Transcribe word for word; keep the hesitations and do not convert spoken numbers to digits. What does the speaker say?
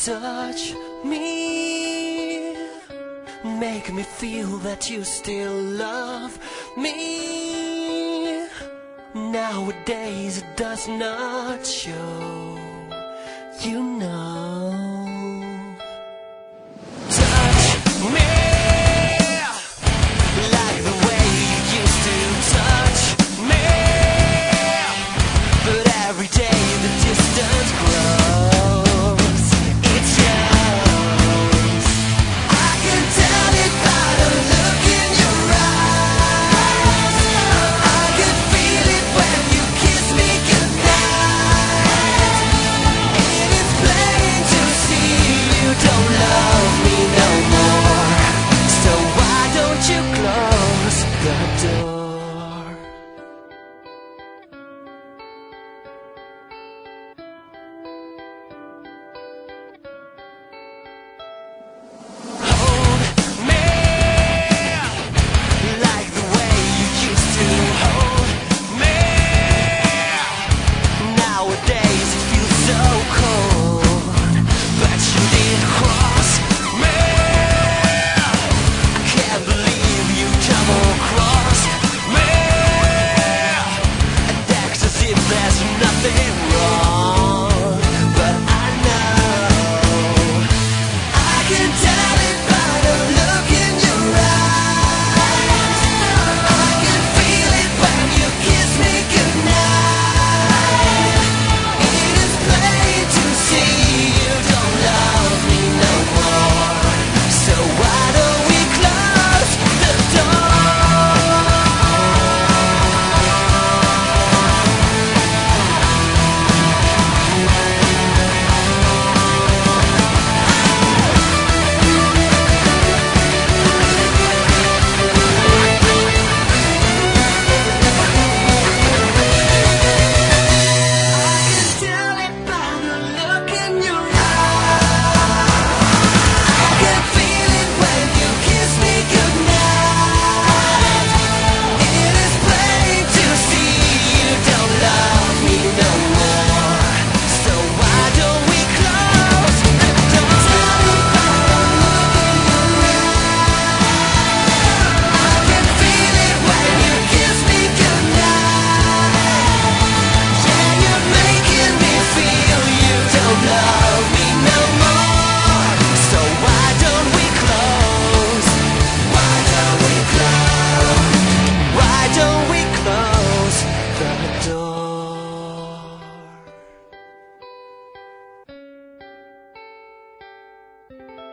touch me, make me feel that you still love me. Nowadays it does not show, you know. Touch me like the way you used to touch me, but every day the distance grows. It shows. I can tell it by the look in your eyes. I can feel it when you kiss me goodnight. And it's plain to see you don't love me no more. So why don't you close the door? Thank you.